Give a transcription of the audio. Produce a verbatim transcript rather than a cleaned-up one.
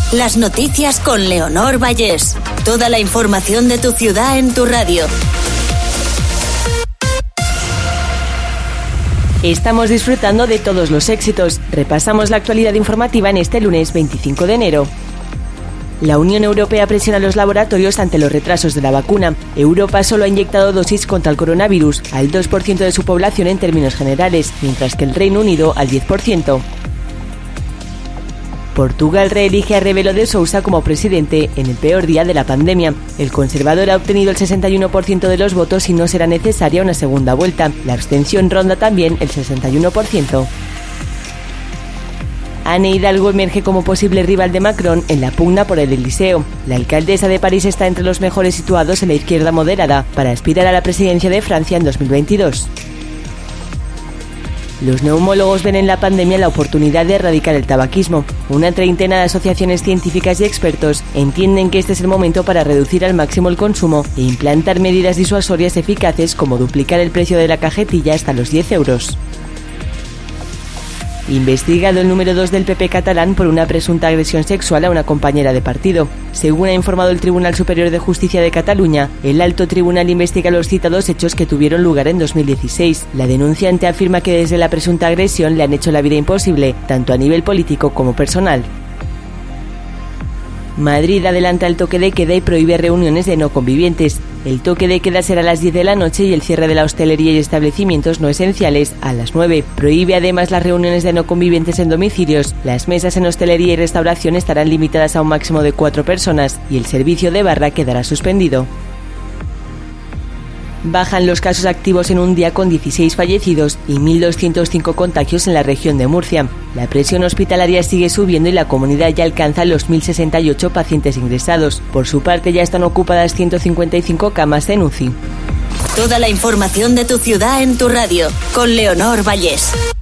Las noticias con Leonor Vallés. Toda la información de tu ciudad en tu radio. Estamos disfrutando de todos los éxitos. Repasamos la actualidad informativa en este lunes veinticinco de enero. La Unión Europea presiona a los laboratorios ante los retrasos de la vacuna. Europa solo ha inyectado dosis contra el coronavirus al dos por ciento de su población en términos generales, mientras que el Reino Unido al diez por ciento. Portugal reelige a Rebelo de Sousa como presidente en el peor día de la pandemia. El conservador ha obtenido el sesenta y uno por ciento de los votos y no será necesaria una segunda vuelta. La abstención ronda también el sesenta y uno por ciento. Anne Hidalgo emerge como posible rival de Macron en la pugna por el Elíseo. La alcaldesa de París está entre los mejores situados en la izquierda moderada para aspirar a la presidencia de Francia en dos mil veintidós. Los neumólogos ven en la pandemia la oportunidad de erradicar el tabaquismo. Una treintena de asociaciones científicas y expertos entienden que este es el momento para reducir al máximo el consumo e implantar medidas disuasorias eficaces como duplicar el precio de la cajetilla hasta los diez euros. Investigado el número dos del P P catalán por una presunta agresión sexual a una compañera de partido. Según ha informado el Tribunal Superior de Justicia de Cataluña, el alto tribunal investiga los citados hechos que tuvieron lugar en dos mil dieciséis. La denunciante afirma que desde la presunta agresión le han hecho la vida imposible, tanto a nivel político como personal. Madrid adelanta el toque de queda y prohíbe reuniones de no convivientes. El toque de queda será a las diez de la noche y el cierre de la hostelería y establecimientos no esenciales a las nueve. Prohíbe además las reuniones de no convivientes en domicilios. Las mesas en hostelería y restauración estarán limitadas a un máximo de cuatro personas y el servicio de barra quedará suspendido. Bajan los casos activos en un día con dieciséis fallecidos y mil doscientos cinco contagios en la región de Murcia. La presión hospitalaria sigue subiendo y la comunidad ya alcanza los mil sesenta y ocho pacientes ingresados. Por su parte, ya están ocupadas ciento cincuenta y cinco camas en U C I. Toda la información de tu ciudad en tu radio, con Leonor Vallés.